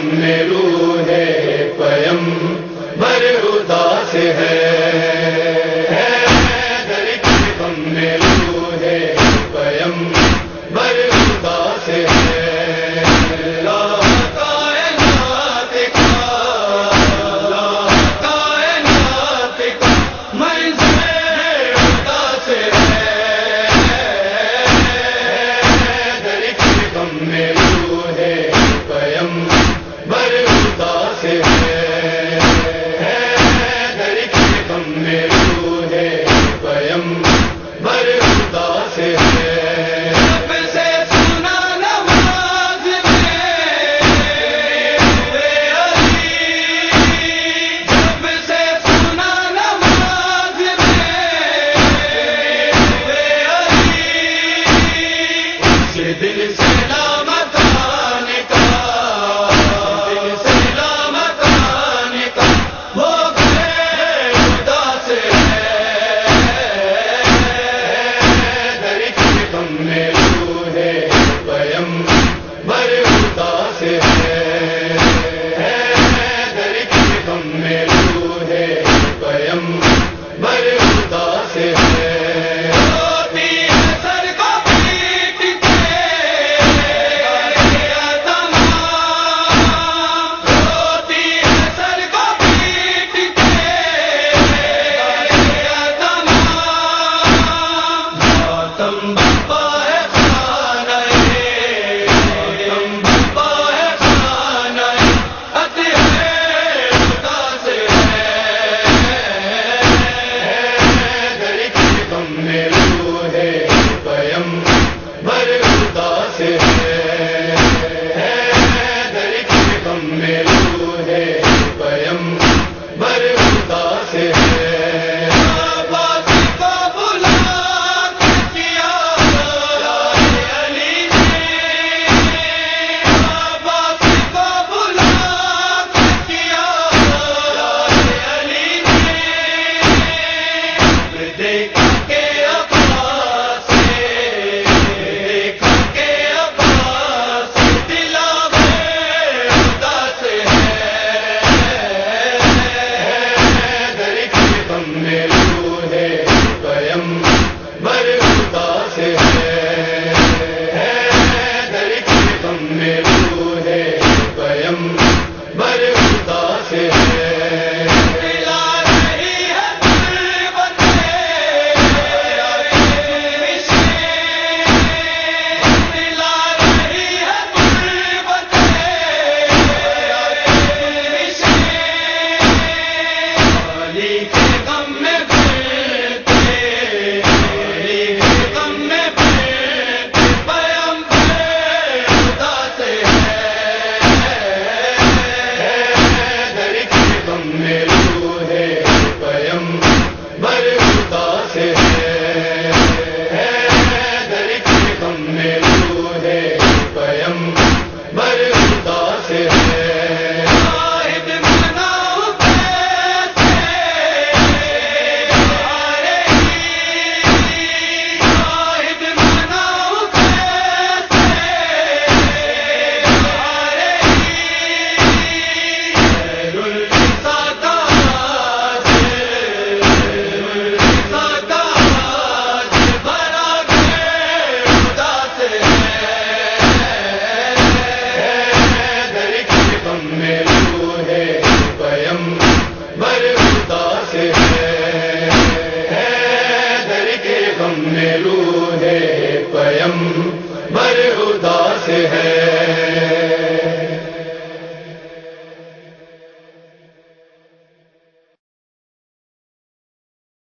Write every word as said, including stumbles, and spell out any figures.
میں روح پیغمبر اداس ہے، حیدر کے غم میں روح پیغمبر اداس ہے، دل سے لامت آنے کا، دل سے لامت آنے کا وہ گئے اداس ہے، حیدر کے غم میں روح پیغمبر اداس ہے، حیدر کے غم میں روح پیغمبر اداس ہے، روح پیغمبر اداس ہے۔